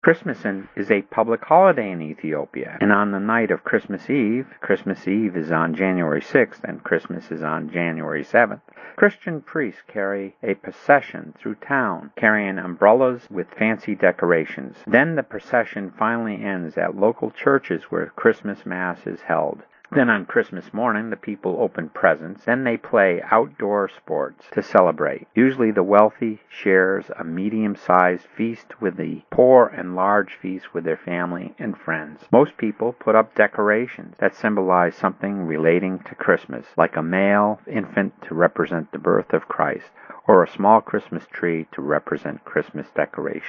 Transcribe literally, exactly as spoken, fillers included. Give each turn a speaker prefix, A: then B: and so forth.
A: Christmas is a public holiday in Ethiopia, and on the night of Christmas Eve, Christmas Eve is on January sixth and Christmas is on January seventh, Christian priests carry a procession through town, carrying umbrellas with fancy decorations. Then the procession finally ends at local churches where Christmas Mass is held. Then on Christmas morning, the people open presents. Then they play outdoor sports to celebrate. Usually the wealthy shares a medium-sized feast with the poor and large feast with their family and friends. Most people put up decorations that symbolize something relating to Christmas, like a male infant to represent the birth of Christ, or a small Christmas tree to represent Christmas decoration.